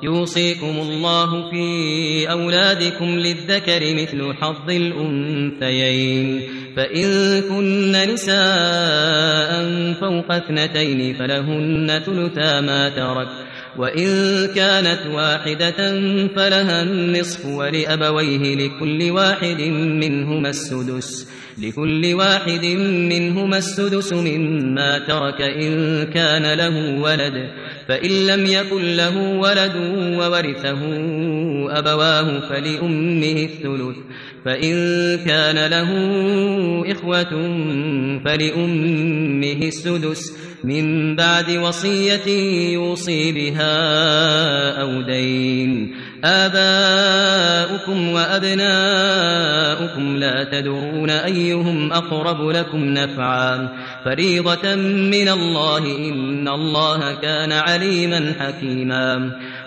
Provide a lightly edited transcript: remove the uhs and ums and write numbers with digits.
يوصيكم الله في أولادكم للذكر مثل حظ الأنثيين فإن كن نساء فوق 2 فلهن ثلثا ما ترك وإن كانت واحدة فلها النصف ولأبويه لكل واحد منهما السدس مما ترك إن كان له ولد فإن لم يكن له ولد وورثه أبواه فلأمه الثلث فإن كان له إخوة فلأمه السدس من بعد وصية يوصي بها أو دين آباؤكم وأبناؤكم لا تدرون أيهم أقرب لكم نفعا فريضة من الله إن الله كان عليما حكيما